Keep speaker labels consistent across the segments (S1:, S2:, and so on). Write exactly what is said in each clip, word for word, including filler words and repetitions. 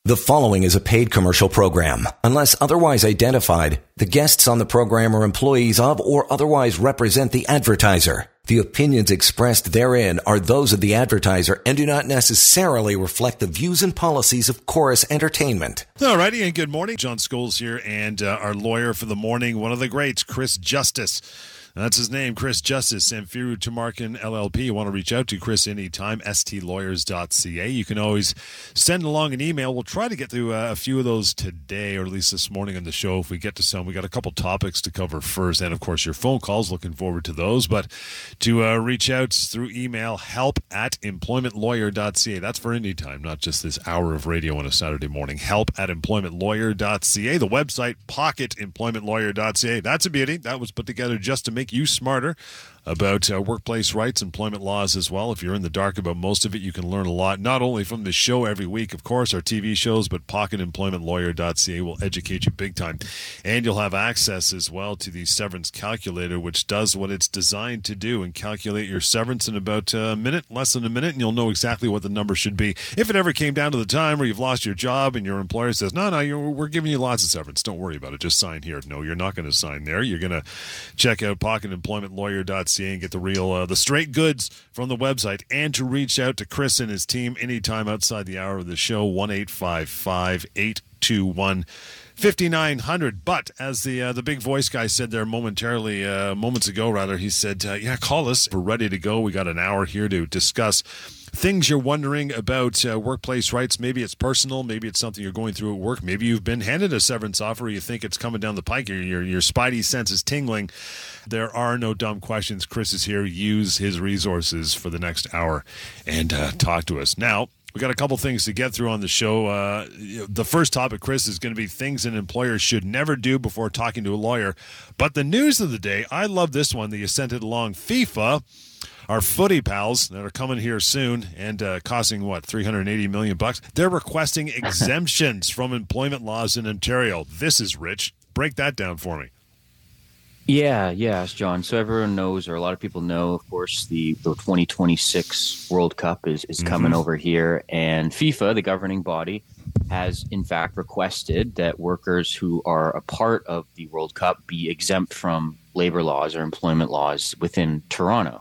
S1: The following is a paid commercial program. Unless otherwise identified, the guests on the program are employees of or otherwise represent the advertiser. The opinions expressed therein are those of the advertiser and do not necessarily reflect the views and policies of Chorus Entertainment.
S2: All righty, and good morning. John Scholes here, and uh, our lawyer for the morning, one of the greats, Chris Justice. That's his name, Chris Justice, Samfiru Tumarkin, L L P. You want to reach out to Chris anytime, s t lawyers dot c a. You can always send along an email. We'll try to get through uh, a few of those today, or at least this morning on the show if we get to some. We got a couple topics to cover first, and of course your phone calls. Looking forward to those. But to uh, reach out through email, help at employment lawyer dot c a. That's for any time, not just this hour of radio on a Saturday morning. Help at employment lawyer dot c a. The website, pocket employment lawyer dot c a. That's a beauty. That was put together just to make you smarter about uh, workplace rights, employment laws as well. If you're in the dark about most of it, you can learn a lot, not only from this show every week, of course, our T V shows, but pocket employment lawyer dot c a will educate you big time. And you'll have access as well to the severance calculator, which does what it's designed to do and calculate your severance in about a minute, less than a minute, and you'll know exactly what the number should be. If it ever came down to the time where you've lost your job and your employer says, no, no, you're, we're giving you lots of severance, don't worry about it, just sign here. No, you're not going to sign there. You're going to check out pocket employment lawyer dot c a and get the real, uh, the straight goods from the website, and to reach out to Chris and his team anytime outside the hour of the show, one eight five five, eight two one, five nine zero zero. But as the uh, the big voice guy said there momentarily, uh, moments ago rather, he said, uh, yeah, call us. We're ready to go. We got an hour here to discuss things you're wondering about uh, workplace rights. Maybe it's personal. Maybe it's something you're going through at work. Maybe you've been handed a severance offer. You think it's coming down the pike. Your, your, your spidey sense is tingling. There are no dumb questions. Chris is here. Use his resources for the next hour and uh, talk to us. Now, we got a couple things to get through on the show. Uh, the first topic, Chris, is going to be things an employer should never do before talking to a lawyer. But the news of the day, I love this one that you sent it along. FIFA, our footy pals that are coming here soon and uh, costing, what, three hundred eighty million bucks. They're requesting exemptions from employment laws in Ontario. This is rich. Break that down for me.
S3: Yeah, yes, John. So everyone knows, or a lot of people know, of course, the, the twenty twenty-six World Cup is, is mm-hmm. coming over here. And FIFA, the governing body, has in fact requested that workers who are a part of the World Cup be exempt from labor laws or employment laws within Toronto.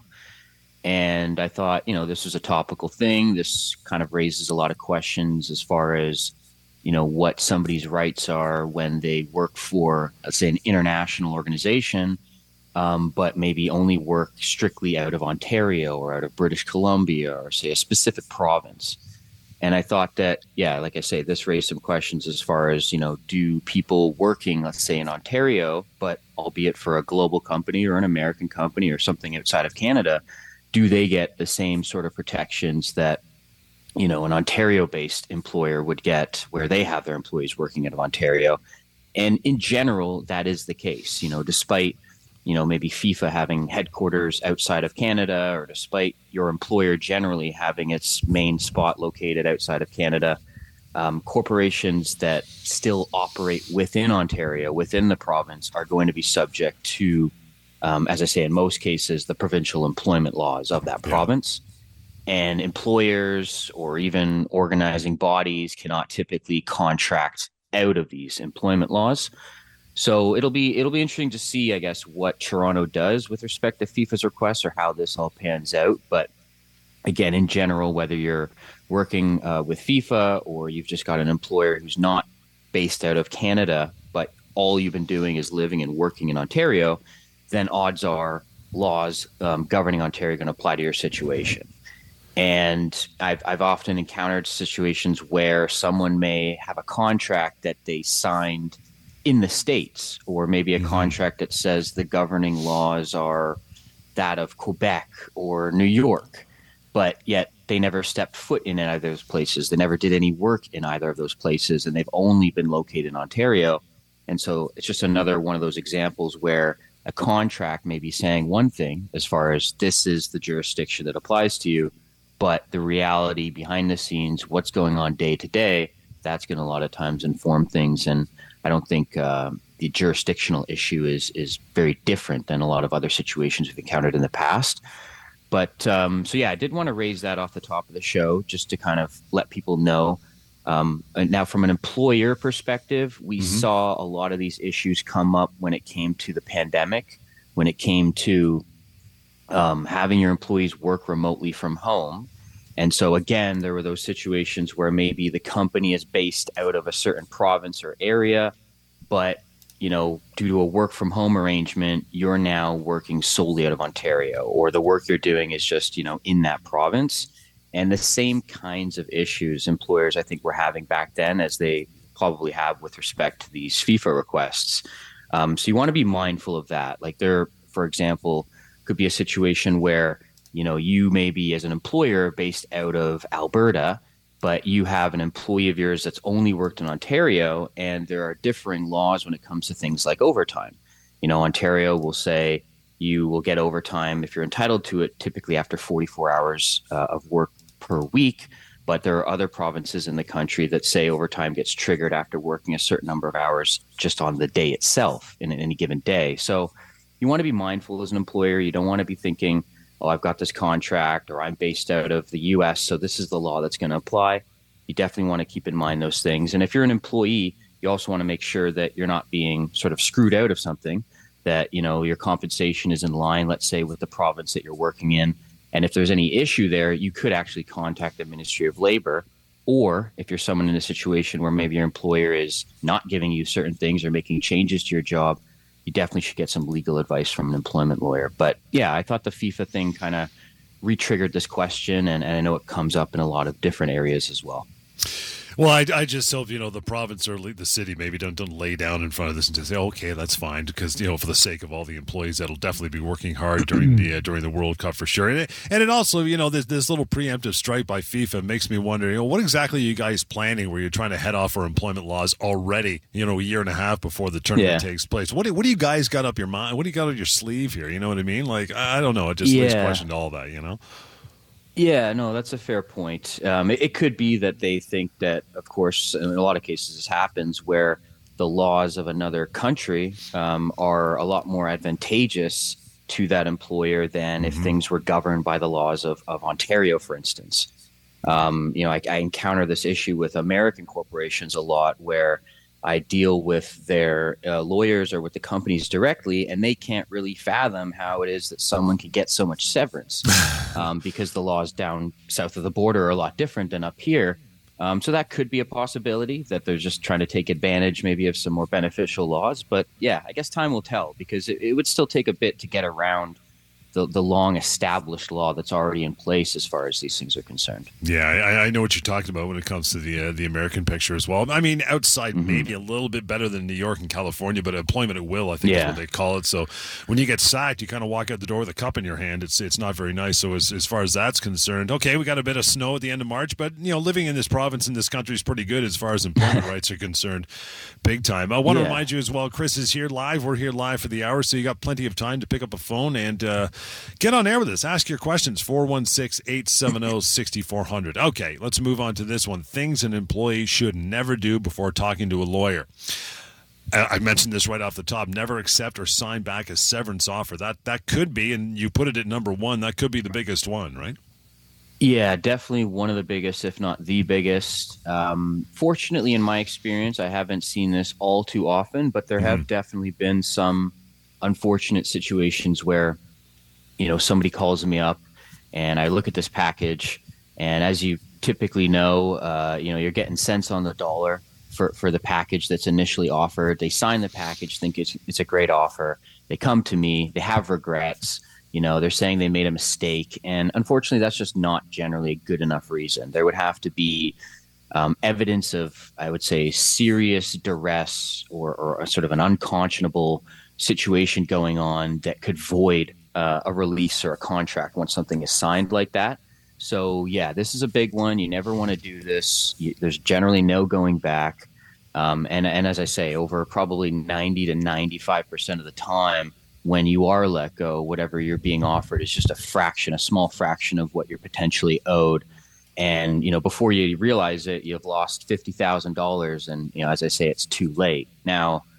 S3: And I thought, you know, this was a topical thing. This kind of raises a lot of questions as far as, you know, what somebody's rights are when they work for, let's say, an international organization, um, but maybe only work strictly out of Ontario or out of British Columbia or, say, a specific province. And I thought that, yeah, like I say, this raised some questions as far as, you know, do people working, let's say, in Ontario, but albeit for a global company or an American company or something outside of Canada, do they get the same sort of protections that, you know, an Ontario-based employer would get where they have their employees working out of Ontario? And in general, that is the case, you know, despite, you know, maybe FIFA having headquarters outside of Canada, or despite your employer generally having its main spot located outside of Canada, um, corporations that still operate within Ontario, within the province, are going to be subject to, um, as I say, in most cases, the provincial employment laws of that yeah. province. And employers or even organizing bodies cannot typically contract out of these employment laws. So it'll be it'll be interesting to see, I guess, what Toronto does with respect to FIFA's requests or how this all pans out. But again, in general, whether you're working uh, with FIFA or you've just got an employer who's not based out of Canada, but all you've been doing is living and working in Ontario, then odds are laws um, governing Ontario are going to apply to your situation. And I've I've often encountered situations where someone may have a contract that they signed in the States, or maybe a mm-hmm. contract that says the governing laws are that of Quebec or New York, but yet they never stepped foot in either of those places. They never did any work in either of those places, and they've only been located in Ontario. And so it's just another one of those examples where a contract may be saying one thing as far as this is the jurisdiction that applies to you, but the reality behind the scenes, what's going on day to day, that's going to a lot of times inform things. And I don't think uh, the jurisdictional issue is is very different than a lot of other situations we've encountered in the past. But um, so, yeah, I did want to raise that off the top of the show just to kind of let people know Um, now, from an employer perspective, we mm-hmm. saw a lot of these issues come up when it came to the pandemic, when it came to um, having your employees work remotely from home. And so, again, there were those situations where maybe the company is based out of a certain province or area, but, you know, due to a work from home arrangement, you're now working solely out of Ontario, or the work you're doing is just, you know, in that province. And the same kinds of issues employers, I think, were having back then as they probably have with respect to these FIFA requests. Um, so you want to be mindful of that. Like there, for example, could be a situation where, you know, you may be as an employer based out of Alberta, but you have an employee of yours that's only worked in Ontario, and there are differing laws when it comes to things like overtime. You know, Ontario will say you will get overtime if you're entitled to it, typically after forty-four hours uh, of work per week. But there are other provinces in the country that say overtime gets triggered after working a certain number of hours just on the day itself in any given day. So you want to be mindful as an employer. You don't want to be thinking, oh, I've got this contract, or I'm based out of the U S, so this is the law that's going to apply. You definitely want to keep in mind those things. And if you're an employee, you also want to make sure that you're not being sort of screwed out of something, that, you know, your compensation is in line, let's say, with the province that you're working in. And if there's any issue there, you could actually contact the Ministry of Labor. Or if you're someone in a situation where maybe your employer is not giving you certain things or making changes to your job, you definitely should get some legal advice from an employment lawyer. But yeah, I thought the FIFA thing kind of re-triggered this question, and, and I know it comes up in a lot of different areas as well.
S2: Well, I, I just hope, you know, the province or the city maybe don't don't lay down in front of this and just say, okay, that's fine, because, you know, for the sake of all the employees that'll definitely be working hard during the uh, during the World Cup for sure. And it, and it also, you know, this this little preemptive strike by FIFA makes me wonder, you know, what exactly are you guys planning where you're trying to head off our employment laws already, you know, a year and a half before the tournament yeah. takes place? What do, what do you guys got up your mind? What do you got on your sleeve here? You know what I mean? Like, I don't know. It just yeah. leaves question to all that, you know?
S3: Yeah, no, that's a fair point. Um, it, it could be that they think that, of course, in a lot of cases this happens where the laws of another country um, are a lot more advantageous to that employer than mm-hmm. if things were governed by the laws of, of Ontario, for instance. Um, you know, I, I encounter this issue with American corporations a lot, where I deal with their uh, lawyers or with the companies directly, and they can't really fathom how it is that someone could get so much severance um, because the laws down south of the border are a lot different than up here. Um, so that could be a possibility, that they're just trying to take advantage maybe of some more beneficial laws. But yeah, I guess time will tell, because it, it would still take a bit to get around the, the long established law that's already in place as far as these things are concerned.
S2: Yeah, I, I know what you're talking about when it comes to the uh, the American picture as well. I mean, outside mm-hmm. maybe a little bit better than New York and California, but employment at will, I think yeah. is what they call it. So when you get sacked, you kind of walk out the door with a cup in your hand. It's it's not very nice. So as, as far as that's concerned, okay, we got a bit of snow at the end of March, but, you know, living in this province in this country is pretty good as far as employment rights are concerned. Big time. I want to yeah. remind you as well, Chris is here live. We're here live for the hour, so you got plenty of time to pick up a phone and uh, get on air with us. Ask your questions, four one six, eight seven zero, six four zero zero. Okay, let's move on to this one. Things an employee should never do before talking to a lawyer. I mentioned this right off the top. Never accept or sign back a severance offer. That that could be, and you put it at number one, that could be the biggest one, right?
S3: Yeah, definitely one of the biggest, if not the biggest. Um, fortunately, in my experience, I haven't seen this all too often, but there mm-hmm. have definitely been some unfortunate situations where, you know, somebody calls me up and I look at this package, and as you typically know, uh, you know, you're getting cents on the dollar for, for the package that's initially offered. They sign the package, think it's it's a great offer. They come to me, they have regrets. You know, they're saying they made a mistake. And unfortunately, that's just not generally a good enough reason. There would have to be um, evidence of, I would say, serious duress or, or a sort of an unconscionable situation going on that could void uh, a release or a contract once something is signed like that. So, yeah, this is a big one. You never want to do this. You, there's generally no going back. Um, and, and as I say, over probably ninety to ninety-five percent of the time, when you are let go, whatever you're being offered is just a fraction, a small fraction of what you're potentially owed. And, you know, before you realize it, you've lost fifty thousand dollars. And, you know, as I say, it's too late. Now,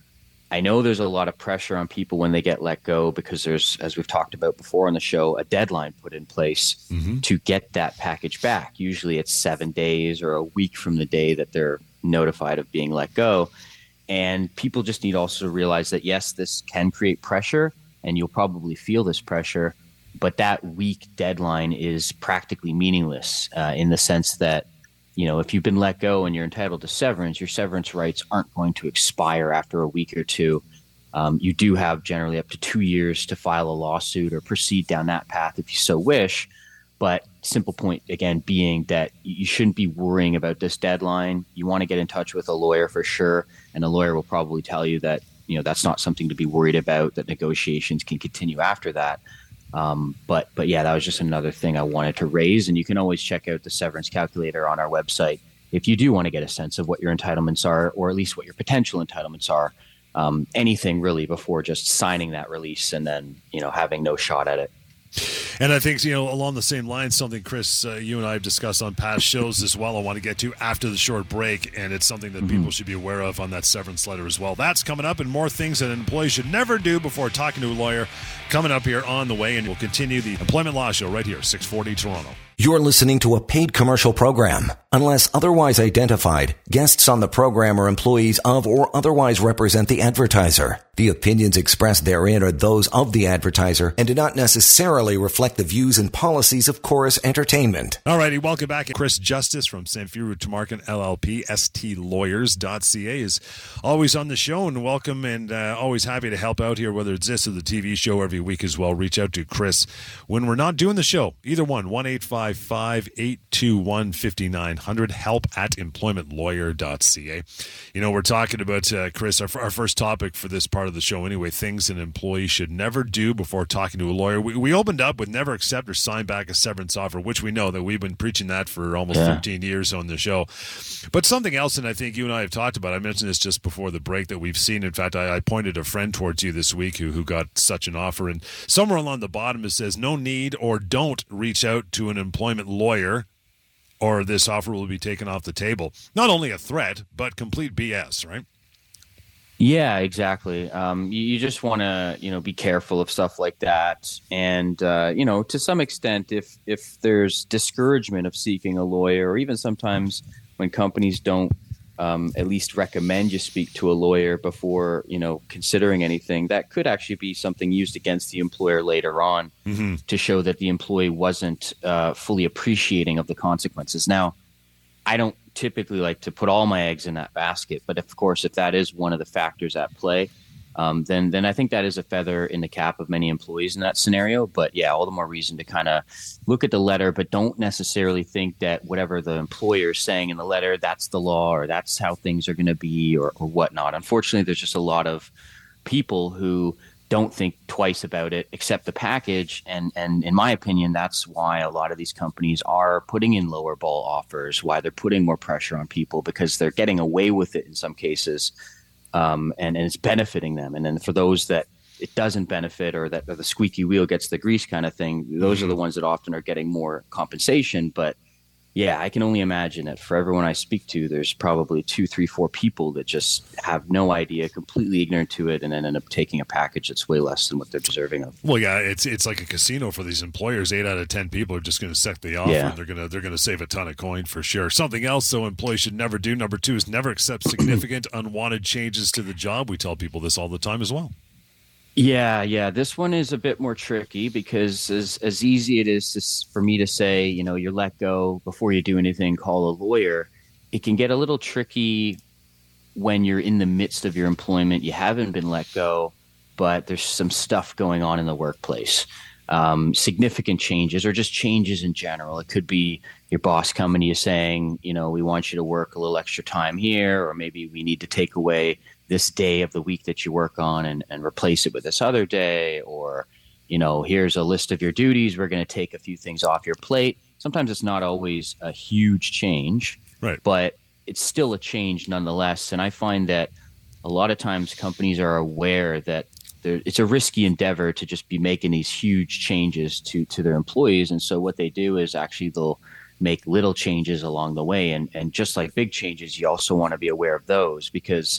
S3: I know there's a lot of pressure on people when they get let go because there's, as we've talked about before on the show, a deadline put in place mm-hmm. to get that package back. Usually it's seven days or a week from the day that they're notified of being let go. And people just need also to realize that, yes, this can create pressure and you'll probably feel this pressure, but that week deadline is practically meaningless uh, in the sense that, you know, if you've been let go and you're entitled to severance, your severance rights aren't going to expire after a week or two. Um, you do have generally up to two years to file a lawsuit or proceed down that path if you so wish. But simple point, again, being that you shouldn't be worrying about this deadline. You want to get in touch with a lawyer for sure. And a lawyer will probably tell you that, you know, that's not something to be worried about, that negotiations can continue after that. Um, but, but yeah, that was just another thing I wanted to raise. And you can always check out the severance calculator on our website if you do want to get a sense of what your entitlements are, or at least what your potential entitlements are. Um, anything really before just signing that release and then, you know, having no shot at it.
S2: And I think, you know, along the same lines, something, Chris, uh, you and I have discussed on past shows as well, I want to get to after the short break, and it's something that mm-hmm. people should be aware of on that severance letter as well. That's coming up, and more things that an employee should never do before talking to a lawyer coming up here on the way, and we'll continue the Employment Law Show right here, six forty Toronto.
S1: You're listening to a paid commercial program. Unless otherwise identified, guests on the program are employees of or otherwise represent the advertiser. The opinions expressed therein are those of the advertiser and do not necessarily reflect the views and policies of Chorus Entertainment.
S2: All righty, welcome back. Chris Justice from Samfiru Tumarkin L L P, S T lawyers dot C A is always on the show, and welcome, and uh, always happy to help out here, whether it's this or the T V show every week as well. Reach out to Chris when we're not doing the show. Either one, one eight five five, eight two one, five nine zero zero, help at employment lawyer dot C A. You know, we're talking about, uh, Chris, our, our first topic for this part of the show anyway, things an employee should never do before talking to a lawyer. We, we opened up with never accept or sign back a severance offer, which we know that we've been preaching that for almost yeah. fifteen years on the show. But something else, and I think you and I have talked about, I mentioned this just before the break, that we've seen. In fact, I, I pointed a friend towards you this week who, who got such an offer, and somewhere along the bottom it says, no need or don't reach out to an employment lawyer, or this offer will be taken off the table. Not only a threat, but complete B S, right?
S3: Yeah, exactly. Um, you, you just want to, you know, be careful of stuff like that. And, uh, you know, to some extent, if if there's discouragement of seeking a lawyer, or even sometimes when companies don't um, at least recommend you speak to a lawyer before, you know, considering anything, that could actually be something used against the employer later on mm-hmm. to show that the employee wasn't uh, fully appreciating of the consequences. Now, I don't typically like to put all my eggs in that basket, but of course, if that is one of the factors at play, um, then then I think that is a feather in the cap of many employees in that scenario. But yeah, all the more reason to kind of look at the letter, but don't necessarily think that whatever the employer is saying in the letter, that's the law, or that's how things are going to be, or, or whatnot. Unfortunately, there's just a lot of people who don't think twice about it, accept the package. And, and in my opinion, that's why a lot of these companies are putting in lower ball offers, why they're putting more pressure on people, because they're getting away with it in some cases, um, and, and it's benefiting them. And then for those that it doesn't benefit, or that or the squeaky wheel gets the grease kind of thing, those are the ones that often are getting more compensation. But yeah, I can only imagine that for everyone I speak to, there's probably two, three, four people that just have no idea, completely ignorant to it, and then end up taking a package that's way less than what they're deserving of.
S2: Well, yeah, it's it's like a casino for these employers. Eight out of ten people are just going to accept the offer, yeah. and they're going to they're going to save a ton of coin for sure. Something else, though, employees should never do. Number two is never accept significant unwanted changes to the job. We tell people this all the time as well.
S3: Yeah, yeah. This one is a bit more tricky because as as easy it is to, for me to say, you know, you're let go before you do anything, call a lawyer. It can get a little tricky when you're in the midst of your employment. You haven't been let go, but there's some stuff going on in the workplace. Um, significant changes, or just changes in general. It could be your boss coming to you saying, you know, we want you to work a little extra time here, or maybe we need to take away this day of the week that you work on and, and replace it with this other day, or, you know, here's a list of your duties. We're going to take a few things off your plate. Sometimes it's not always a huge change,
S2: right,
S3: but it's still a change nonetheless. And I find that a lot of times companies are aware that it's a risky endeavor to just be making these huge changes to, to their employees. And so what they do is actually they'll make little changes along the way. And, and just like big changes, you also want to be aware of those, because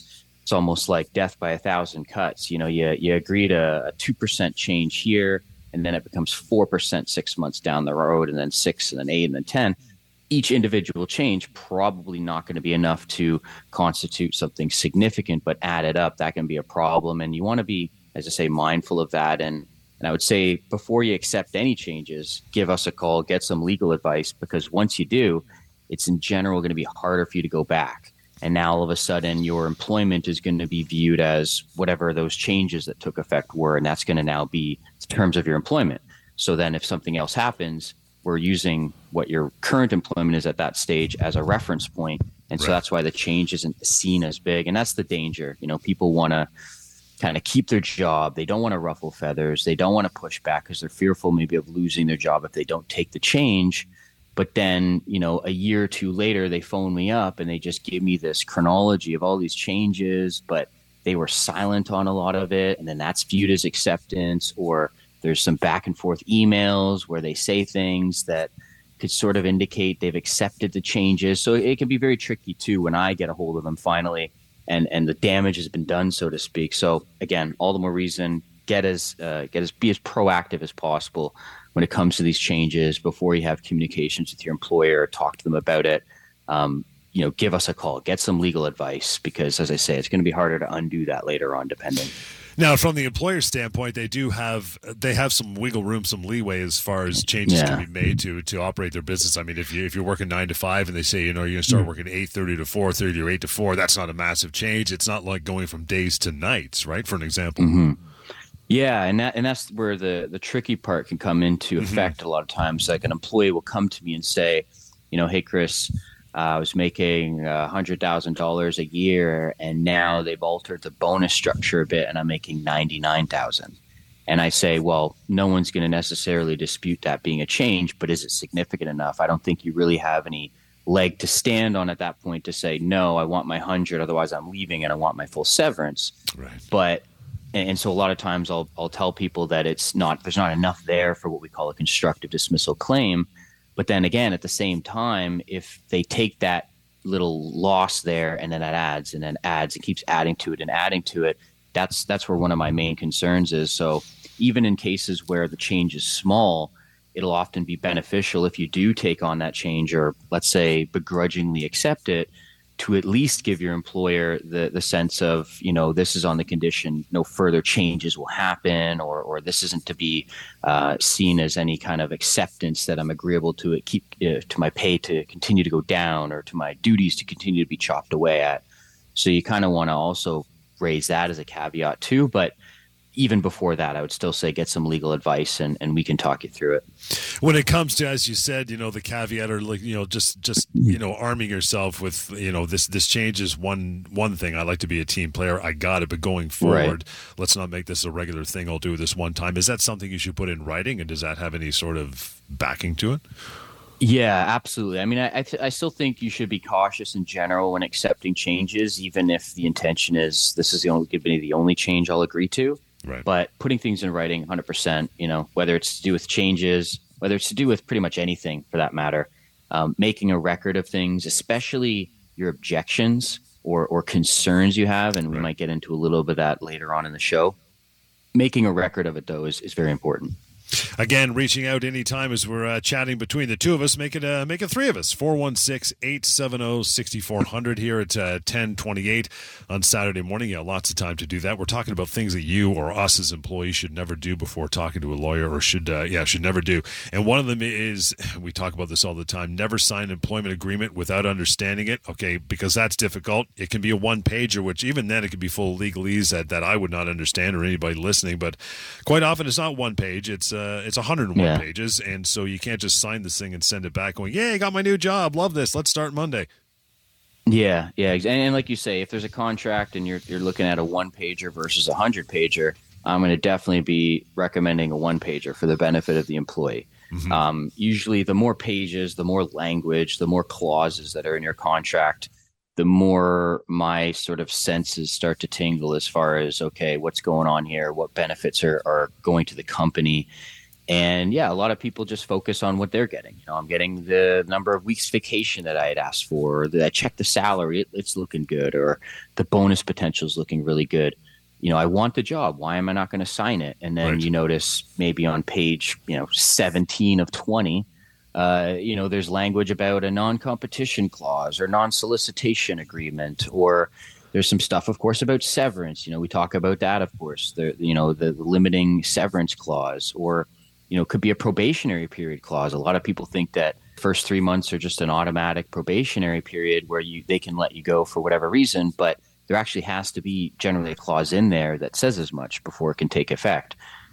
S3: it's almost like death by a thousand cuts. You know, you, you agree to a two percent change here, and then it becomes four percent six months down the road, and then six, and then eight, and then ten. Each individual change probably not going to be enough to constitute something significant, but added up, that can be a problem. And you want to be, as I say, mindful of that. And, and I would say before you accept any changes, give us a call, get some legal advice, because once you do, it's in general going to be harder for you to go back. And now all of a sudden your employment is going to be viewed as whatever those changes that took effect were. And that's going to now be the terms of your employment. So then if something else happens, we're using what your current employment is at that stage as a reference point. And so right. that's why the change isn't seen as big. And that's the danger. You know, people want to kind of keep their job. They don't want to ruffle feathers. They don't want to push back because they're fearful maybe of losing their job if they don't take the change. But then, you know, a year or two later, they phone me up and they just give me this chronology of all these changes, but they were silent on a lot of it. And then that's viewed as acceptance, or there's some back and forth emails where they say things that could sort of indicate they've accepted the changes. So it can be very tricky too when I get a hold of them finally, and, and the damage has been done, so to speak. So again, all the more reason, get as uh, get as be as proactive as possible when it comes to these changes before you have communications with your employer, talk to them about it. Um, you know, give us a call, get some legal advice, because as I say, it's going to be harder to undo that later on, depending.
S2: Now, from the employer standpoint, they do have they have some wiggle room, some leeway as far as changes
S3: yeah.
S2: can be made to to operate their business. I mean, if you if you're working nine to five and they say, you know, you're going to start mm. working eight thirty to four thirty or eight to four, that's not a massive change. It's not like going from days to nights, right? For an example.
S3: Mm-hmm. Yeah, and that and that's where the the tricky part can come into effect. Mm-hmm. A lot of times, like an employee will come to me and say, you know, hey Chris, Uh, I was making a hundred thousand dollars a year, and now they've altered the bonus structure a bit, and I'm making ninety nine thousand. And I say, well, no one's going to necessarily dispute that being a change, but is it significant enough? I don't think you really have any leg to stand on at that point to say, no, I want my hundred, otherwise I'm leaving, and I want my full severance.
S2: Right.
S3: But and so a lot of times I'll I'll tell people that it's not there's not enough there for what we call a constructive dismissal claim. But then again, at the same time, if they take that little loss there and then that adds and then adds and keeps adding to it and adding to it, that's that's where one of my main concerns is. So even in cases where the change is small, it'll often be beneficial if you do take on that change, or let's say begrudgingly accept it, to at least give your employer the the sense of, you know, this is on the condition no further changes will happen, or or this isn't to be uh, seen as any kind of acceptance that I'm agreeable to it, keep uh, to my pay to continue to go down, or to my duties to continue to be chopped away at. So you kind of want to also raise that as a caveat too. But even before that, I would still say get some legal advice, and, and we can talk you through it.
S2: When it comes to, as you said, you know, the caveat, or like, you know, just, just, you know, arming yourself with, you know, this, this change is one, one thing. I like to be a team player. I got it. But going forward, right. let's not make this a regular thing. I'll do this one time. Is that something you should put in writing? And does that have any sort of backing to it?
S3: Yeah, absolutely. I mean, I I, th- I still think you should be cautious in general when accepting changes, even if the intention is this is the only going to be the only change I'll agree to.
S2: Right.
S3: But putting things in writing, one hundred percent, you know, whether it's to do with changes, whether it's to do with pretty much anything for that matter, um, making a record of things, especially your objections or, or concerns you have, and we right. might get into a little bit of that later on in the show. Making a record of it, though, is, is very important.
S2: Again, reaching out anytime as we're uh, chatting between the two of us. Make it uh, make it three of us. four one six, eight seven zero, six four zero zero here at uh, ten twenty-eight on Saturday morning. Yeah, lots of time to do that. We're talking about things that you or us as employees should never do before talking to a lawyer, or should, uh, yeah, should never do. And one of them is, we talk about this all the time, never sign an employment agreement without understanding it. Okay, because that's difficult. It can be a one-pager, which even then it could be full of legalese that, that I would not understand, or anybody listening. But quite often it's not one page. It's Uh, it's one hundred one yeah. pages, and so you can't just sign this thing and send it back going, yeah, I got my new job, love this, let's start Monday.
S3: Yeah, yeah, and, and like you say, if there's a contract and you're you're looking at a one-pager versus a hundred-pager, I'm going to definitely be recommending a one-pager for the benefit of the employee. Mm-hmm. Um, usually the more pages, the more language, the more clauses that are in your contract, the more my sort of senses start to tingle as far as, okay, what's going on here? What benefits are, are going to the company? And yeah, a lot of people just focus on what they're getting. You know, I'm getting the number of weeks vacation that I had asked for, or that I checked the salary, it, it's looking good, or the bonus potential is looking really good. You know, I want the job. Why am I not going to sign it? And then right. you notice maybe on page, you know, seventeen of twenty, uh, you know, there's language about a non-competition clause or non-solicitation agreement, or there's some stuff, of course, about severance. You know, we talk about that, of course, the, you know, the, the limiting severance clause, or, you know, could be a probationary period clause. A lot of people think that first three months are just an automatic probationary period where you they can let you go for whatever reason, but there actually has to be generally a clause in there that says as much before it can take effect.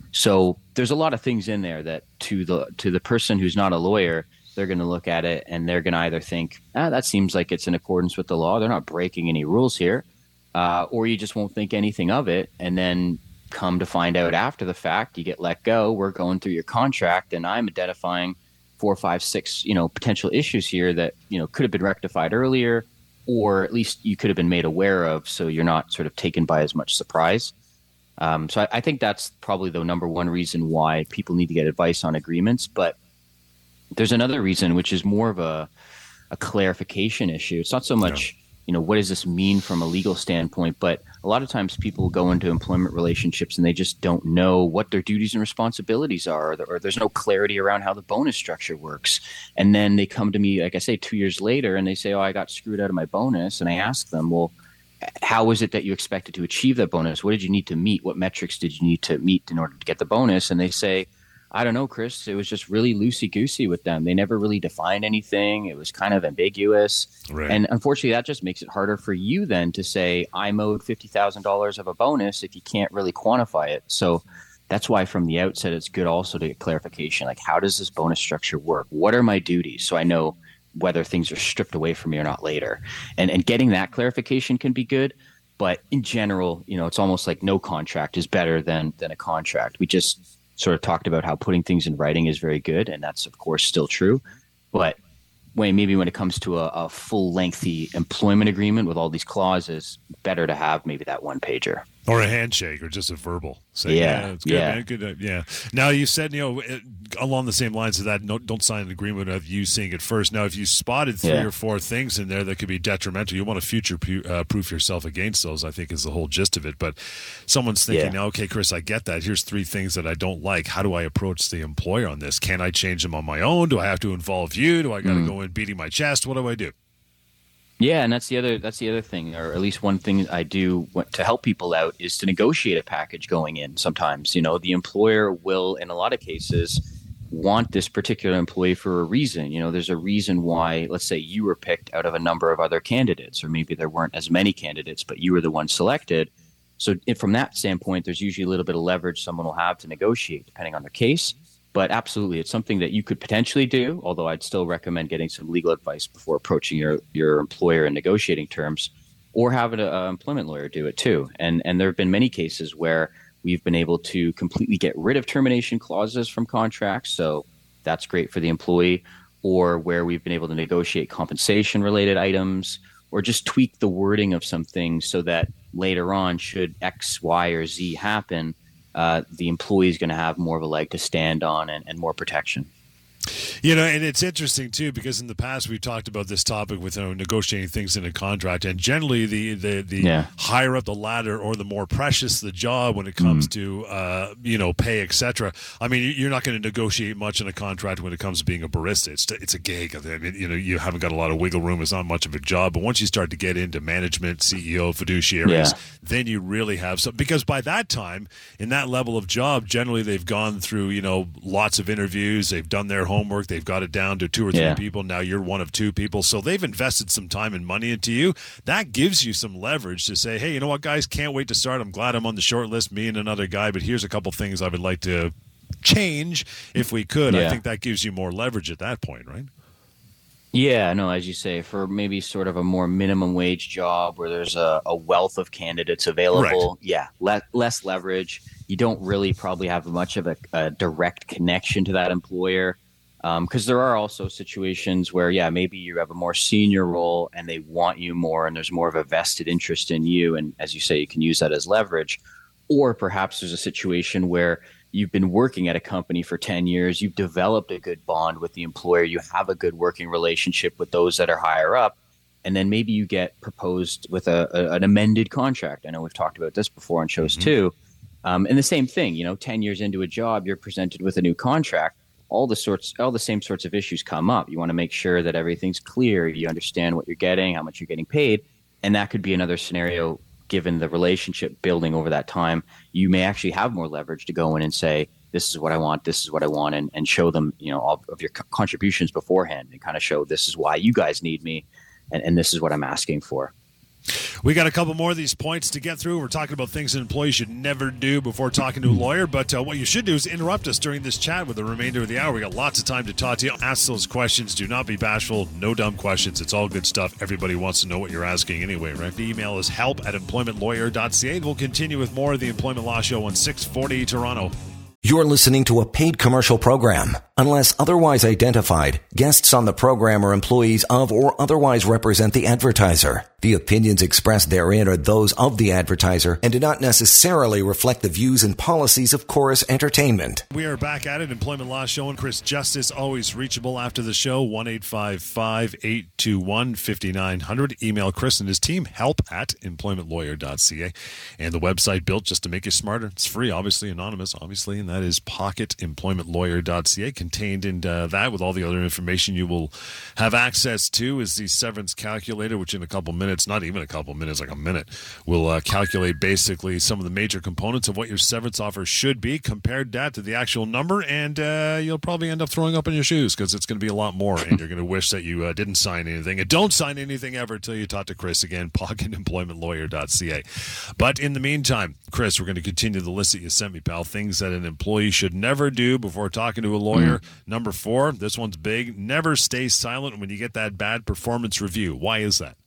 S3: So there's a lot of things in there that to the to the person who's not a lawyer, they're going to look at it and they're going to either think, ah, that seems like it's in accordance with the law. They're not breaking any rules here. Uh, or you just won't think anything of it. And then come to find out after the fact, you get let go. We're going through your contract and I'm identifying four, five, six, you know, potential issues here that, you know, could have been rectified earlier, or at least you could have been made aware of, so you're not sort of taken by as much surprise. Um, so I, I think that's probably the number one reason why people need to get advice on agreements. But there's another reason, which is more of a, a clarification issue. It's not so much, yeah. you know, what does this mean from a legal standpoint, but a lot of times people go into employment relationships and they just don't know what their duties and responsibilities are, or, or there's no clarity around how the bonus structure works. And then they come to me, like I say, two years later and they say, oh, I got screwed out of my bonus. And I ask them, well, how is it that you expected to achieve that bonus? What did you need to meet? What metrics did you need to meet in order to get the bonus? And they say, I don't know, Chris, it was just really loosey-goosey with them. They never really defined anything. It was kind of ambiguous. Right. And unfortunately, that just makes it harder for you then to say, I'm owed fifty thousand dollars of a bonus if you can't really quantify it. So that's why from the outset, it's good also to get clarification. Like, how does this bonus structure work? What are my duties? So I know whether things are stripped away from me or not later. And, and getting that clarification can be good. But in general, you know, it's almost like no contract is better than than a contract. We just sort of talked about how putting things in writing is very good, and that's of course still true. But when maybe when it comes to a, a full lengthy employment agreement with all these clauses, better to have maybe that one pager.
S2: Or a handshake, or just a verbal. Say,
S3: yeah,
S2: yeah, it's good,
S3: yeah.
S2: man. Good, uh, yeah. Now, you said, you know, it, along the same lines of that, no, don't sign an agreement of you seeing it first. Now, if you spotted three
S3: yeah.
S2: or four things in there that could be detrimental, you want to future uh, proof yourself against those, I think is the whole gist of it. But someone's thinking, yeah. okay, Chris, I get that. Here's three things that I don't like. How do I approach the employer on this? Can I change them on my own? Do I have to involve you? Do I got to mm. go in beating my chest? What do I do?
S3: Yeah, and that's the other that's the other thing, or at least one thing I do to help people out is to negotiate a package going in. Sometimes, you know, the employer will, in a lot of cases, want this particular employee for a reason. You know, there's a reason why, let's say you were picked out of a number of other candidates, or maybe there weren't as many candidates, but you were the one selected. So if, from that standpoint, there's usually a little bit of leverage someone will have to negotiate depending on their case. But absolutely, it's something that you could potentially do, although I'd still recommend getting some legal advice before approaching your, your employer in negotiating terms, or having an employment lawyer do it too. And and there have been many cases where we've been able to completely get rid of termination clauses from contracts, so that's great for the employee, or where we've been able to negotiate compensation-related items, or just tweak the wording of some things so that later on, should X, Y, or Z happen, Uh, the employee is going to have more of a leg to stand on and, and more protection.
S2: You know, and it's interesting, too, because in the past we've talked about this topic with you know, negotiating things in a contract, and generally the the, the yeah. higher up the ladder or the more precious the job when it comes mm-hmm. to, uh, you know, pay, et cetera. I mean, you're not going to negotiate much in a contract when it comes to being a barista. It's it's a gig. I mean, you know, you haven't got a lot of wiggle room. It's not much of a job. But once you start to get into management, C E O, fiduciaries, yeah. then you really have some. Because by that time, in that level of job, generally they've gone through, you know, lots of interviews. They've done their homework. They've got it down to two or three yeah. people. Now you're one of two people. So they've invested some time and money into you. That gives you some leverage to say, hey, you know what, guys, can't wait to start. I'm glad I'm on the short list, me and another guy, but here's a couple things I would like to change if we could. Yeah. I think that gives you more leverage at that point, right?
S3: Yeah, no, as you say, for maybe sort of a more minimum wage job where there's a, a wealth of candidates available, right. yeah, le- less leverage. You don't really probably have much of a, a direct connection to that employer. Because um, there are also situations where, yeah, maybe you have a more senior role and they want you more and there's more of a vested interest in you. And as you say, you can use that as leverage. Or perhaps there's a situation where you've been working at a company for ten years, you've developed a good bond with the employer, you have a good working relationship with those that are higher up, and then maybe you get proposed with a, a an amended contract. I know we've talked about this before on shows mm-hmm. too. Um, and the same thing, you know, ten years into a job, you're presented with a new contract. All the sorts, all the same sorts of issues come up. You want to make sure that everything's clear. You understand what you're getting, how much you're getting paid. And that could be another scenario, given the relationship building over that time. You may actually have more leverage to go in and say, this is what I want, this is what I want, and, and show them, you know, all of your co- contributions beforehand and kind of show this is why you guys need me, and, and this is what I'm asking for.
S2: We got a couple more of these points to get through. We're talking about things an employee should never do before talking to a lawyer. But uh, what you should do is interrupt us during this chat with the remainder of the hour. We got lots of time to talk to you. Ask those questions. Do not be bashful. No dumb questions. It's all good stuff. Everybody wants to know what you're asking anyway, right? The email is help at employment lawyer dot c a. We'll continue with more of the Employment Law Show on six forty Toronto.
S1: You're listening to a paid commercial program. Unless otherwise identified, guests on the program are employees of or otherwise represent the advertiser. The opinions expressed therein are those of the advertiser and do not necessarily reflect the views and policies of Chorus Entertainment.
S2: We are back at it. Employment Law Show and Chris Justice, always reachable after the show. one eight five five, eight two one, five nine zero zero. Email Chris and his team, help at employment lawyer dot c a. And the website built just to make you smarter. It's free, obviously, anonymous, obviously, and that is pocket employment lawyer dot c a. Contained in uh, that, with all the other information you will have access to, is the severance calculator, which in a couple minutes, not even a couple minutes, like a minute, will uh, calculate basically some of the major components of what your severance offer should be, compared that to the actual number, and uh, you'll probably end up throwing up in your shoes because it's going to be a lot more, and you're going to wish that you uh, didn't sign anything. And don't sign anything ever until you talk to Chris again, pocket employment lawyer dot c a. But in the meantime, Chris, we're going to continue the list that you sent me, pal. Things that an employee should never do before talking to a lawyer. Mm. Number four, this one's big. Never stay silent when you get that bad performance review. Why is that?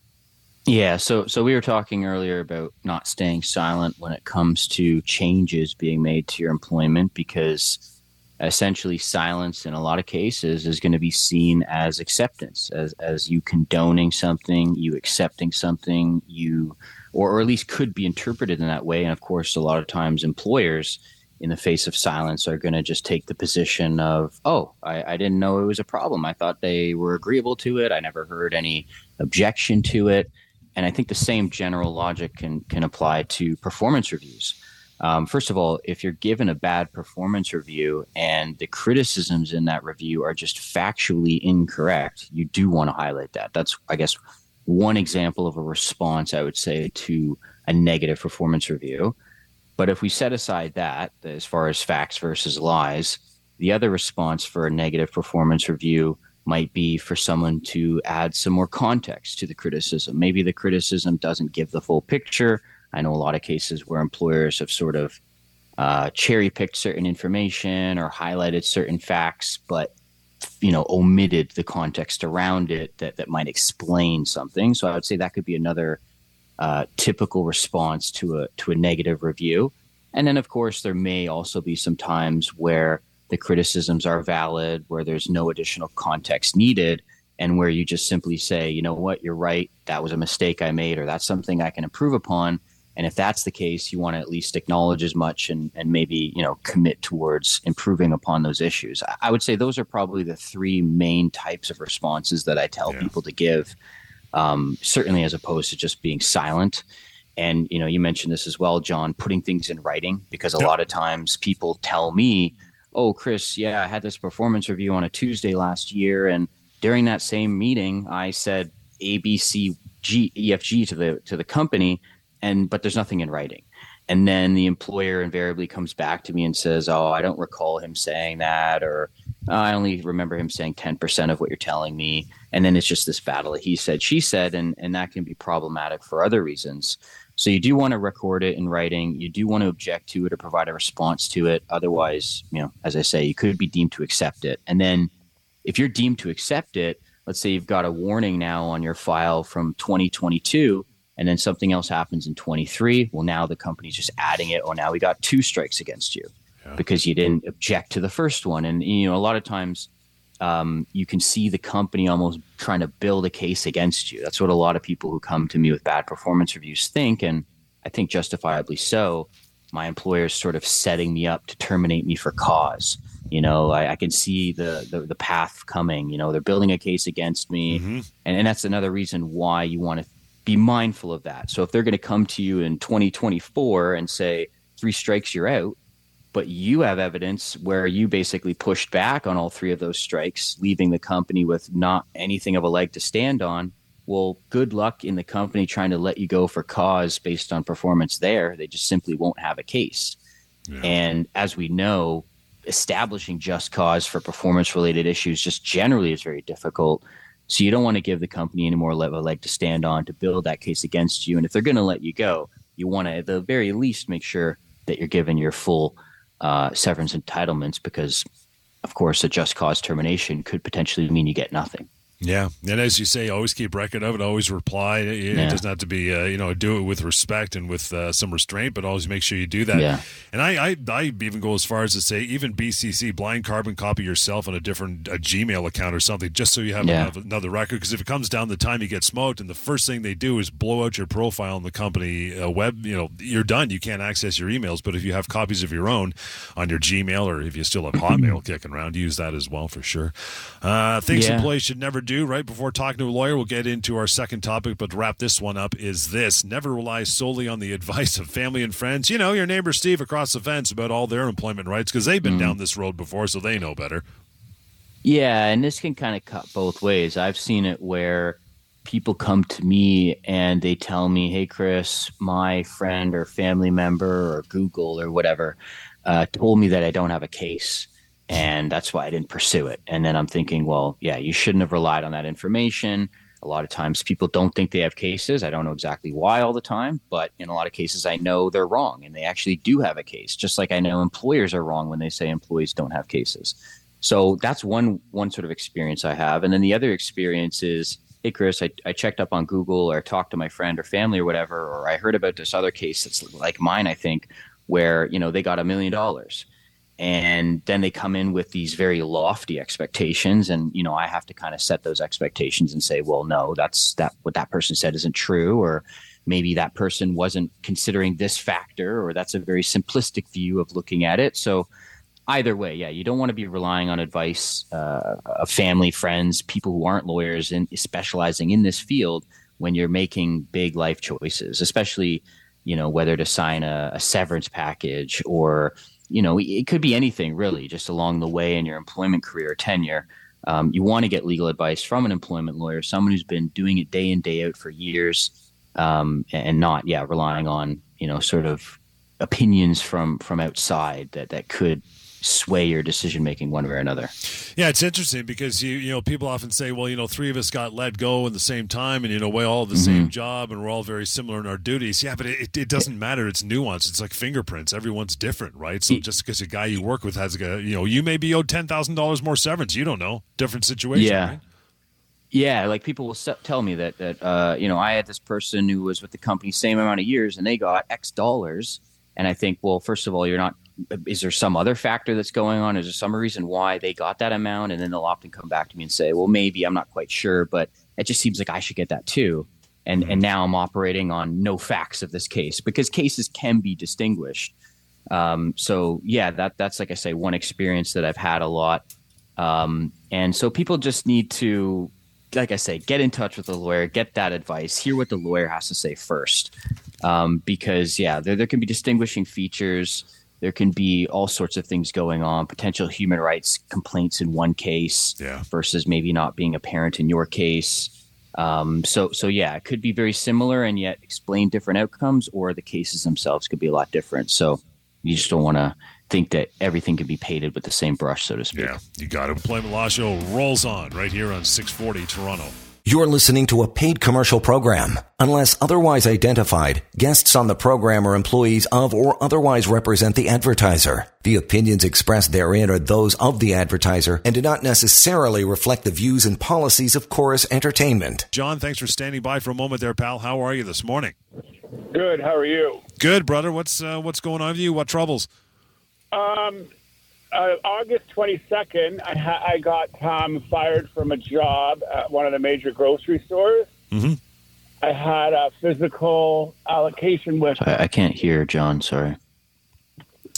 S3: Yeah, so so we were talking earlier about not staying silent when it comes to changes being made to your employment, because essentially silence in a lot of cases is going to be seen as acceptance, as as you condoning something, you accepting something, you or, or at least could be interpreted in that way. And of course, a lot of times employers, in the face of silence, are going to just take the position of, oh, I, I didn't know it was a problem. I thought they were agreeable to it. I never heard any objection to it. And I think the same general logic can can apply to performance reviews. Um, first of all, if you're given a bad performance review and the criticisms in that review are just factually incorrect, you do want to highlight that. That's, I guess, one example of a response, I would say, to a negative performance review. But if we set aside that, as far as facts versus lies, the other response for a negative performance review might be for someone to add some more context to the criticism. Maybe the criticism doesn't give the full picture. I know a lot of cases where employers have sort of uh, cherry-picked certain information or highlighted certain facts, but you know, omitted the context around it that, that might explain something. So I would say that could be another Uh, typical response to a to a negative review. And then, of course, there may also be some times where the criticisms are valid, where there's no additional context needed, and where you just simply say, you know what, you're right, that was a mistake I made, or that's something I can improve upon. And if that's the case, you want to at least acknowledge as much and, and maybe, you know, commit towards improving upon those issues. I, I would say those are probably the three main types of responses that I tell yeah. people to give. Um, certainly as opposed to just being silent. And, you know, you mentioned this as well, John, putting things in writing, because a yep. lot of times people tell me, oh, Chris, yeah, I had this performance review on a Tuesday last year. And during that same meeting, I said A, B, C, G, E, F, G to the, to the company, and, but there's nothing in writing. And then the employer invariably comes back to me and says, oh, I don't recall him saying that, or I only remember him saying ten percent of what you're telling me. And then it's just this battle of he said, she said, and, and that can be problematic for other reasons. So you do want to record it in writing. You do want to object to it or provide a response to it. Otherwise, you know, as I say, you could be deemed to accept it. And then if you're deemed to accept it, let's say you've got a warning now on your file from twenty twenty-two, and then something else happens in twenty-three. Well, now the company's just adding it. Oh, now we got two strikes against you yeah. because you didn't object to the first one. And, you know, a lot of times um, you can see the company almost trying to build a case against you. That's what a lot of people who come to me with bad performance reviews think, and I think justifiably so. my employer is sort of setting me up to terminate me for cause. You know, I, I can see the, the the path coming. You know, they're building a case against me, mm-hmm. and, and that's another reason why you want to be mindful of that. So if they're going to come to you in twenty twenty-four and say three strikes, you're out, but you have evidence where you basically pushed back on all three of those strikes, leaving the company with not anything of a leg to stand on. Well, good luck in the company trying to let you go for cause based on performance there. They just simply won't have a case. Yeah. And as we know, establishing just cause for performance-related issues just generally is very difficult. So you don't want to give the company any more of a leg to stand on to build that case against you. And if they're going to let you go, you want to, at the very least, make sure that you're given your full uh, severance entitlements, because, of course, a just cause termination could potentially mean you get nothing.
S2: Yeah, and as you say, always keep record of it, always reply. It, yeah. it doesn't have to be, uh, you know, do it with respect and with uh, some restraint, but always make sure you do that.
S3: Yeah.
S2: And I, I, I even go as far as to say, even B C C, blind carbon copy yourself on a different a Gmail account or something, just so you have
S3: yeah.
S2: another, another record. Because if it comes down to the time you get smoked, and the first thing they do is blow out your profile on the company uh, web, you know, you're done. You can't access your emails. But if you have copies of your own on your Gmail, or if you still have Hotmail kicking around, use that as well for sure. Uh, things
S3: yeah.
S2: employees should never do, right? Before talking to a lawyer, we'll get into our second topic, but to wrap this one up is this: never rely solely on the advice of family and friends. You know, your neighbor Steve across the fence about all their employment rights, because they've been mm. down this road before, so they know better.
S3: Yeah, and this can kind of cut both ways. I've seen it where people come to me and they tell me, hey, Chris, my friend or family member or Google or whatever uh, told me that I don't have a case, and that's why I didn't pursue it. And then I'm thinking, well, yeah, you shouldn't have relied on that information. A lot of times people don't think they have cases. I don't know exactly why all the time, but in a lot of cases I know they're wrong and they actually do have a case, just like I know employers are wrong when they say employees don't have cases. So that's one one sort of experience I have. And then the other experience is, hey, Chris, I, I checked up on Google or talked to my friend or family or whatever, or I heard about this other case that's like mine, I think, where, you know, they got a million dollars. And then they come in with these very lofty expectations. And, you know, I have to kind of set those expectations and say, well, no, that's that what that person said isn't true. Or maybe that person wasn't considering this factor, or that's a very simplistic view of looking at it. So either way, yeah, you don't want to be relying on advice uh, of family, friends, people who aren't lawyers and specializing in this field when you're making big life choices, especially, you know, whether to sign a, a severance package or, you know, it could be anything really, just along the way in your employment career or tenure. Um, you want to get legal advice from an employment lawyer, someone who's been doing it day in, day out for years, um, and not, yeah, relying on, you know, sort of opinions from from outside that, that could sway your decision making one way or another.
S2: Yeah, it's interesting because you you know people often say, well, you know, three of us got let go in the same time, and you know, we all have the mm-hmm. same job, and we're all very similar in our duties. Yeah, but it it doesn't matter. It's nuance. It's like fingerprints. Everyone's different, right? So just because a guy you work with has a, you know, you may be owed ten thousand dollars more severance. You don't know. Different situation.
S3: Yeah.
S2: Right?
S3: Yeah, like people will tell me that that uh, you know, I had this person who was with the company same amount of years, and they got X dollars, and I think, well, first of all, you're not. Is there some other factor that's going on? Is there some reason why they got that amount? And then they'll often come back to me and say, well, maybe, I'm not quite sure, but it just seems like I should get that too. And mm-hmm. and now I'm operating on no facts of this case, because cases can be distinguished. Um, so yeah, that that's, like I say, one experience that I've had a lot. Um, and so people just need to, like I say, get in touch with the lawyer, get that advice, hear what the lawyer has to say first. Um, because yeah, there, there can be distinguishing features. There can be all sorts of things going on, potential human rights complaints in one case
S2: yeah.
S3: versus maybe not being apparent in your case. Um, so, so yeah, it could be very similar and yet explain different outcomes, or the cases themselves could be a lot different. So you just don't want to think that everything can be painted with the same brush, so to speak.
S2: Yeah, you got it. Employment Law Show rolls on right here on six forty Toronto.
S1: You're listening to a paid commercial program. Unless otherwise identified, guests on the program are employees of or otherwise represent the advertiser. The opinions expressed therein are those of the advertiser and do not necessarily reflect the views and policies of Chorus Entertainment.
S2: John, thanks for standing by for a moment there, pal. How are you this morning?
S4: Good. How are you?
S2: Good, brother. What's uh, what's going on with you? What troubles?
S4: Um... Uh, August twenty-second, I, ha- I got um, fired from a job at one of the major grocery stores.
S2: Mm-hmm.
S4: I had a physical allocation with...
S3: I, I can't hear, John. Sorry.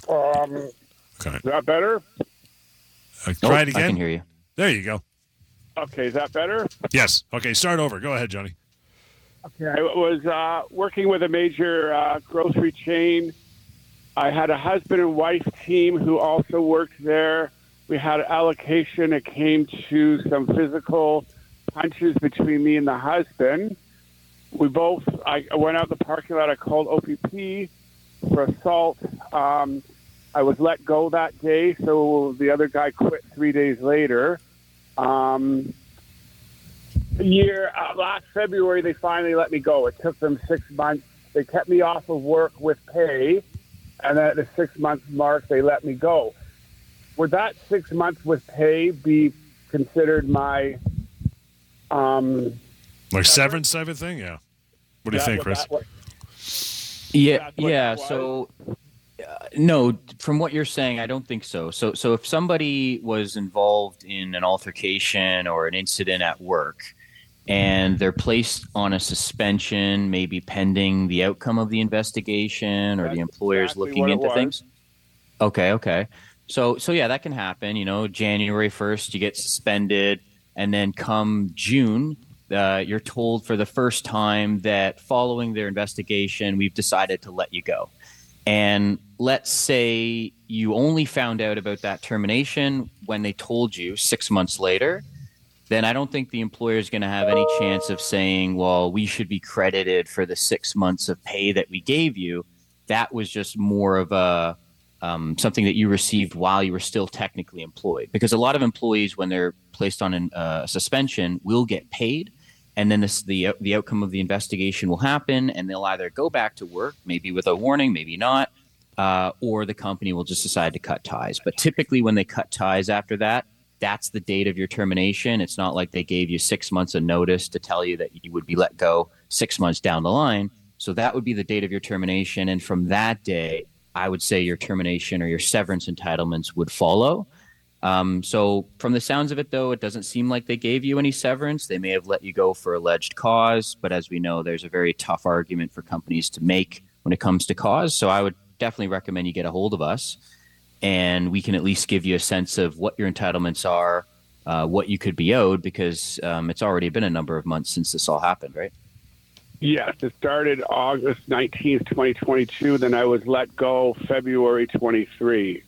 S4: Um,
S2: Okay.
S4: is that better?
S2: Uh,
S3: Oh,
S2: try it again.
S3: I can hear you.
S2: There you go.
S4: Okay, is that better?
S2: Yes. Okay, start over. Go ahead, Johnny.
S4: Okay, I was uh, working with a major uh, grocery chain. I had a husband and wife team who also worked there. We had allocation. It came to some physical punches between me and the husband. We both, I went out the parking lot. I called O P P for assault. Um, I was let go that day, so the other guy quit three days later. Um, year uh, last February, they finally let me go. It took them six months. They kept me off of work with pay, and then at the six-month mark, they let me go. Would that six months with pay be considered my um,
S2: Like severance type of thing? Yeah. What do you think, Chris?
S3: Yeah,
S4: That's what
S3: yeah.
S4: it was?
S3: So, uh, no, from what you're saying, I don't think so. So, so if somebody was involved in an altercation or an incident at work, and they're placed on a suspension, maybe pending the outcome of the investigation, or
S4: That's
S3: the employer's
S4: exactly
S3: looking
S4: what it
S3: into
S4: was.
S3: things. Okay, okay. So, so yeah, that can happen. You know, January first, you get suspended, and then come June, uh, you're told for the first time that following their investigation, we've decided to let you go. And let's say you only found out about that termination when they told you six months later, then I don't think the employer is going to have any chance of saying, well, we should be credited for the six months of pay that we gave you. That was just more of a um, something that you received while you were still technically employed. Because a lot of employees, when they're placed on a uh, suspension, will get paid. And then this, the the outcome of the investigation will happen, and they'll either go back to work, maybe with a warning, maybe not, uh, or the company will just decide to cut ties. But typically when they cut ties after that, that's the date of your termination. It's not like they gave you six months of notice to tell you that you would be let go six months down the line. So that would be the date of your termination. And from that day, I would say your termination or your severance entitlements would follow. Um, so from the sounds of it, though, it doesn't seem like they gave you any severance. They may have let you go for alleged cause. But as we know, there's a very tough argument for companies to make when it comes to cause. So I would definitely recommend you get a hold of us, and we can at least give you a sense of what your entitlements are, uh, what you could be owed, because um, it's already been a number of months since this all happened, right?
S4: Yes, it started August nineteenth, twenty twenty-two. Then I was let go February twenty-third.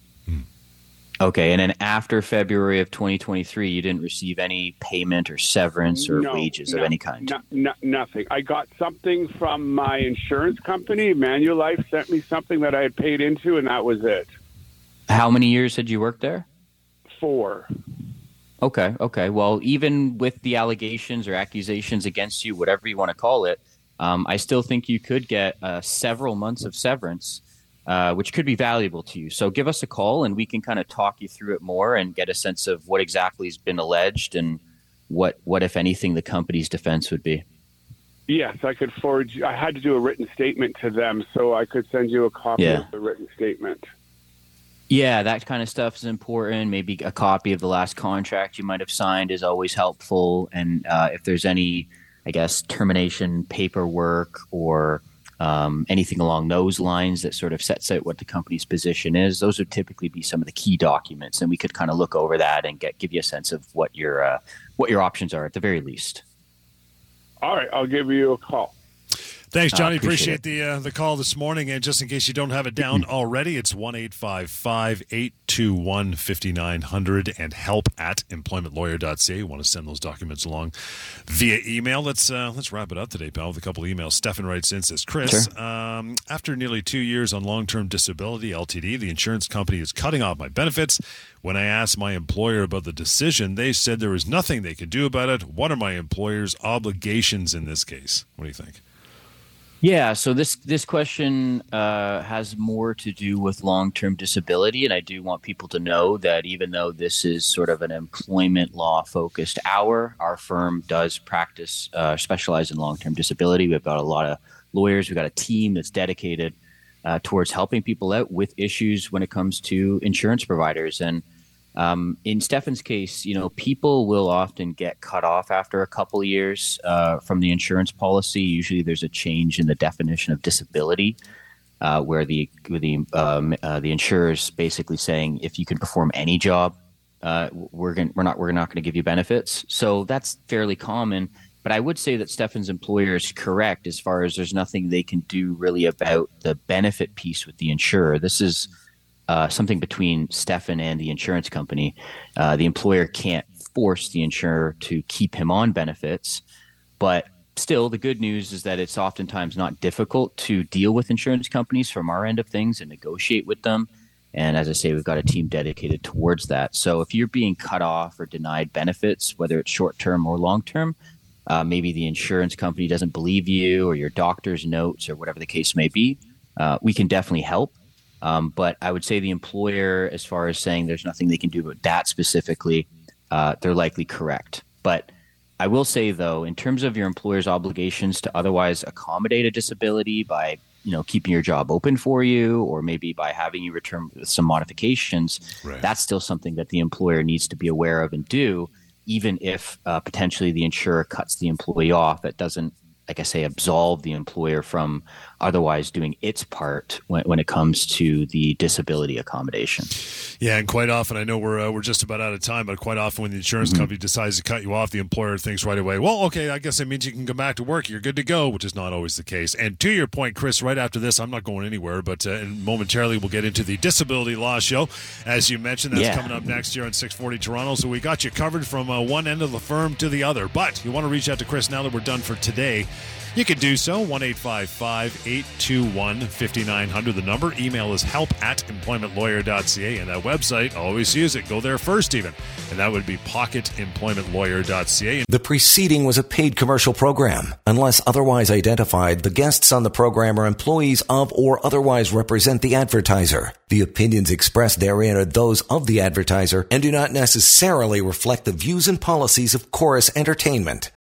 S3: Okay, and then after February of twenty twenty-three, you didn't receive any payment or severance or
S4: No,
S3: wages
S4: no,
S3: of any kind?
S4: No, no, nothing. I got something from my insurance company. Manulife sent me something that I had paid into, and that was it.
S3: How many years had you worked there?
S4: Four.
S3: Okay, okay. Well, even with the allegations or accusations against you, whatever you want to call it, um, I still think you could get uh, several months of severance, uh, which could be valuable to you. So give us a call, and we can kind of talk you through it more and get a sense of what exactly has been alleged and what, what if anything, the company's defense would be.
S4: Yes, I could forward you. I had to do a written statement to them, so I could send you a copy
S3: Yeah.
S4: of the written statement.
S3: Yeah, that kind of stuff is important. Maybe a copy of the last contract you might have signed is always helpful. And uh, if there's any, I guess, termination paperwork or um, anything along those lines that sort of sets out what the company's position is, those would typically be some of the key documents. And we could kind of look over that and get give you a sense of what your uh, what your options are at the very least.
S4: All right, I'll give you a call.
S2: Thanks, Johnny.
S3: Uh, appreciate
S2: appreciate the uh, the call this morning. And just in case you don't have it down already, it's one eight five five, eight two one, five nine zero zero and help at employment lawyer dot c a. You want to send those documents along via email. Let's uh, let's wrap it up today, pal, with a couple of emails. Stefan writes in, says, Chris,
S3: Sure.
S2: um, after nearly two years on long-term disability, L T D, the insurance company is cutting off my benefits. When I asked my employer about the decision, they said there was nothing they could do about it. What are my employer's obligations in this case? What do you think?
S3: Yeah, so this this question uh, has more to do with long-term disability, and I do want people to know that even though this is sort of an employment law-focused hour, our firm does practice, uh, specialize in long-term disability. We've got a lot of lawyers. We've got a team that's dedicated uh, towards helping people out with issues when it comes to insurance providers. And Um, in Stefan's case, you know, people will often get cut off after a couple of years uh, from the insurance policy. Usually there's a change in the definition of disability. uh, where the the um, uh, the insurer's basically saying if you can perform any job, uh, we're going we're not we're not going to give you benefits. So that's fairly common. But I would say that Stefan's employer is correct as far as there's nothing they can do really about the benefit piece with the insurer. This is uh, something between Stefan and the insurance company. Uh, the employer can't force the insurer to keep him on benefits. But still, the good news is that it's oftentimes not difficult to deal with insurance companies from our end of things and negotiate with them. And as I say, we've got a team dedicated towards that. So if you're being cut off or denied benefits, whether it's short-term or long-term, Uh, maybe the insurance company doesn't believe you or your doctor's notes or whatever the case may be, uh, we can definitely help. Um, but I would say the employer, as far as saying there's nothing they can do about that specifically, uh, they're likely correct. But I will say, though, in terms of your employer's obligations to otherwise accommodate a disability by, you know, keeping your job open for you or maybe by having you return with some modifications, right. That's still something that the employer needs to be aware of and do. Even if uh, potentially the insurer cuts the employee off, that doesn't, like I say, absolve the employer from otherwise doing its part when, when it comes to the disability accommodation.
S2: Yeah, and quite often, I know we're uh, we're just about out of time, but quite often when the insurance mm-hmm. company decides to cut you off, the employer thinks right away, well, okay, I guess it means you can come back to work. You're good to go, which is not always the case. And to your point, Chris, right after this, I'm not going anywhere, but uh, momentarily we'll get into the Disability Law Show. As you mentioned, that's yeah. coming up next year on six forty Toronto. So we got you covered from uh, one end of the firm to the other. But you want to reach out to Chris now that we're done for today, you can do so. one eight five five, eight two one, five nine zero zero. The number. Email is help at employment lawyer dot c a. And that website, always use it. Go there first even. And that would be pocket employment lawyer dot c a.
S1: The preceding was a paid commercial program. Unless otherwise identified, the guests on the program are employees of or otherwise represent the advertiser. The opinions expressed therein are those of the advertiser and do not necessarily reflect the views and policies of Chorus Entertainment.